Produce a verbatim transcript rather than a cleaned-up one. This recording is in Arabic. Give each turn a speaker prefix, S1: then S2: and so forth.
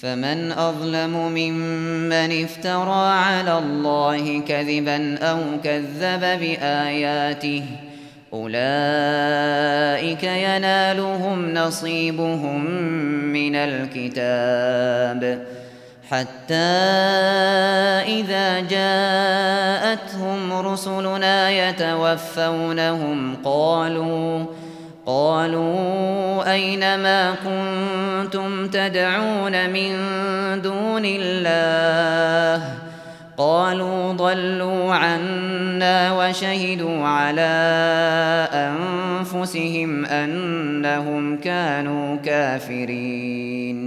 S1: فمن أظلم ممن افترى على الله كذبا أو كذب بآياته أولئك ينالهم نصيبهم من الكتاب حتى إذا جاءتهم رسلنا يتوفونهم قالوا قالوا أين ما كنتم تدعون من دون الله قالوا ضلوا عنا وشهدوا على أنفسهم أنهم كانوا كافرين